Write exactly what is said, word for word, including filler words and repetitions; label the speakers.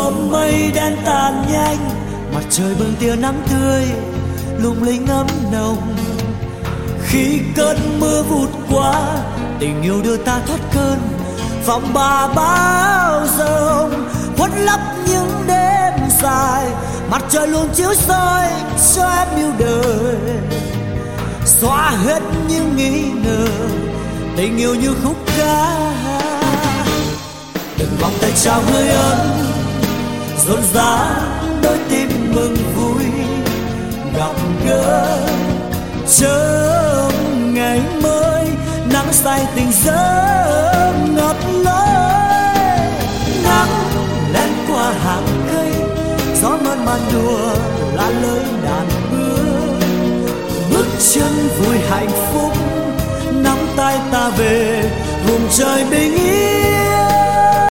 Speaker 1: sớm mây đen tàn nhanh, mặt trời bừng tia nắng tươi lung linh ấm nồng. Khi cơn mưa vụt qua, tình yêu đưa ta thoát cơn phong ba bão giông, khuất lấp những đêm dài. Mặt trời luôn chiếu soi cho em yêu đời, xóa hết những nghi ngờ, tình yêu như khúc ca. Đừng vòng tay chào người ơn, rộn rã đôi tim mừng vui gặp gỡ. Trong ngày mới nắng say tình giấc ngập lối, nắng len qua hàng cây, gió mơn man đùa là lời đàn bước. Bước chân vui hạnh phúc, nắm tay ta về vùng trời bình yên.